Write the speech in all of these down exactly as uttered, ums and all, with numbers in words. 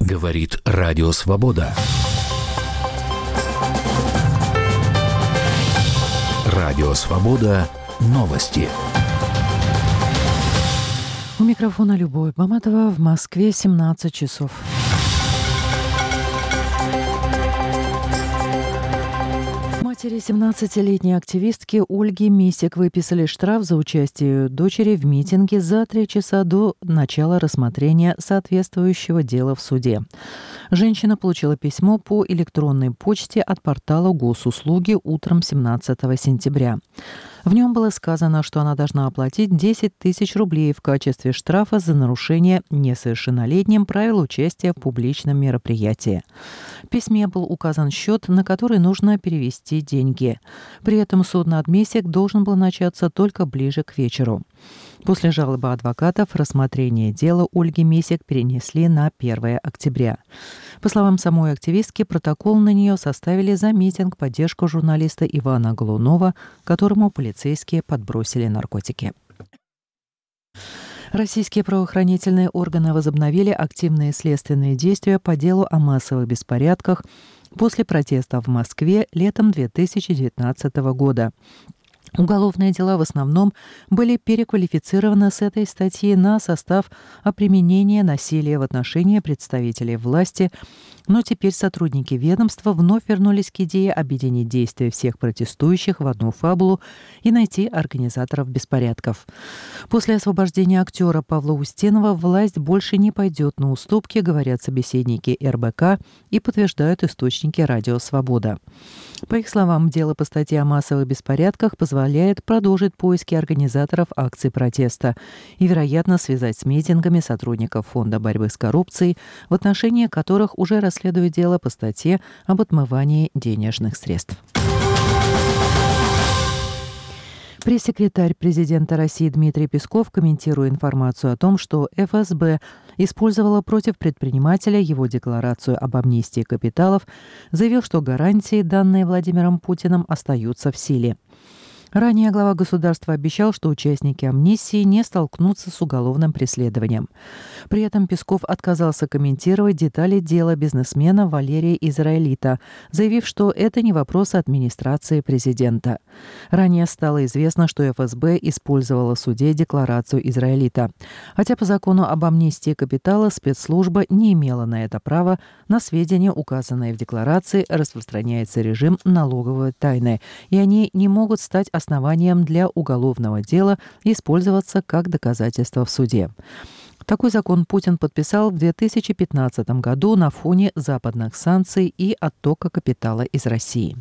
Говорит Радио Свобода. Радио Свобода. Новости. У микрофона Любовь Баматова. В Москве семнадцать часов. Матери семнадцатилетней активистки Ольги Мисек выписали штраф за участие дочери в митинге за три часа до начала рассмотрения соответствующего дела в суде. Женщина получила письмо по электронной почте от портала Госуслуги утром семнадцатого сентября. В нем было сказано, что она должна оплатить десять тысяч рублей в качестве штрафа за нарушение несовершеннолетним правил участия в публичном мероприятии. В письме был указан счет, на который нужно перевести деньги. При этом суд над Мисек должен был начаться только ближе к вечеру. После жалобы адвокатов рассмотрение дела Ольги Мисек перенесли на первое октября. По словам самой активистки, протокол на нее составили за митинг в поддержку журналиста Ивана Голунова, которому полицейские подбросили наркотики. Российские правоохранительные органы возобновили активные следственные действия по делу о массовых беспорядках после протестов в Москве летом две тысячи девятнадцатого года. Уголовные дела в основном были переквалифицированы с этой статьи на состав о применении насилия в отношении представителей власти, но теперь сотрудники ведомства вновь вернулись к идее объединить действия всех протестующих в одну фабулу и найти организаторов беспорядков. После освобождения актера Павла Устинова власть больше не пойдет на уступки, говорят собеседники эр бэ ка и подтверждают источники Радио Свобода. По их словам, дело по статье о массовых беспорядках позволяет продолжить поиски организаторов акций протеста и, вероятно, связать с митингами сотрудников Фонда борьбы с коррупцией, в отношении которых уже расследует дело по статье об отмывании денежных средств. Пресс-секретарь президента России Дмитрий Песков, комментируя информацию о том, что эф эс бэ использовала против предпринимателя его декларацию об амнистии капиталов, заявил, что гарантии, данные Владимиром Путиным, остаются в силе. Ранее глава государства обещал, что участники амнистии не столкнутся с уголовным преследованием. При этом Песков отказался комментировать детали дела бизнесмена Валерия Израилита, заявив, что это не вопрос администрации президента. Ранее стало известно, что эф эс бэ использовала в суде декларацию Израилита. Хотя по закону об амнистии капитала спецслужба не имела на это права, на сведения, указанные в декларации, распространяется режим налоговой тайны, и они не могут стать основанием для уголовного дела и использоваться как доказательство в суде. Такой закон Путин подписал в две тысячи пятнадцатом году на фоне западных санкций и оттока капитала из России.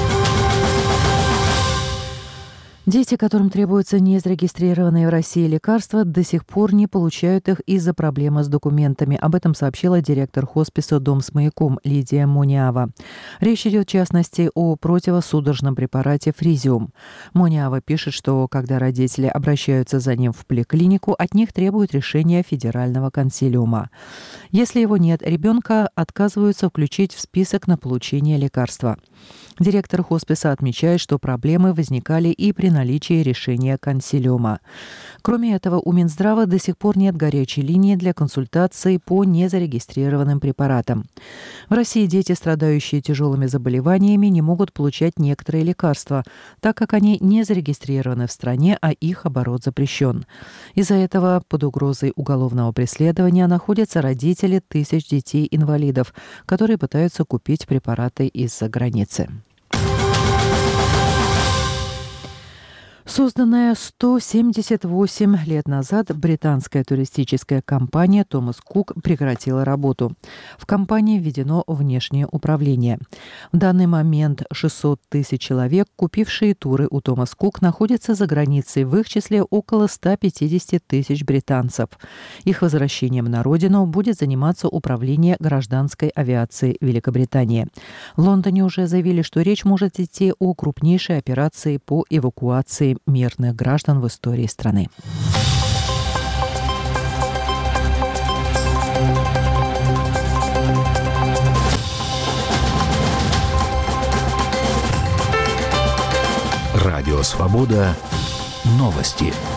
Дети, которым требуются незарегистрированные в России лекарства, до сих пор не получают их из-за проблемы с документами. Об этом сообщила директор хосписа «Дом с маяком» Лидия Мониава. Речь идет, в частности, о противосудорожном препарате «Фризиум». Мониава пишет, что когда родители обращаются за ним в поликлинику, от них требуют решения федерального консилиума. Если его нет, ребенка отказываются включить в список на получение лекарства. Директор хосписа отмечает, что проблемы возникали и при наличии решения консилиума. Кроме этого, у Минздрава до сих пор нет горячей линии для консультаций по незарегистрированным препаратам. В России дети, страдающие тяжелыми заболеваниями, не могут получать некоторые лекарства, так как они не зарегистрированы в стране, а их оборот запрещен. Из-за этого под угрозой уголовного преследования находятся родители тысяч детей-инвалидов, которые пытаются купить препараты из-за границы. Созданная сто семьдесят восемь лет назад, британская туристическая компания «Томас Кук» прекратила работу. В компании введено внешнее управление. В данный момент шестьсот тысяч человек, купившие туры у «Томас Кук», находятся за границей, в их числе около ста пятидесяти тысяч британцев. Их возвращением на родину будет заниматься управление гражданской авиации Великобритании. В Лондоне уже заявили, что речь может идти о крупнейшей операции по эвакуации мирных граждан в истории страны. Радио Свобода. Новости.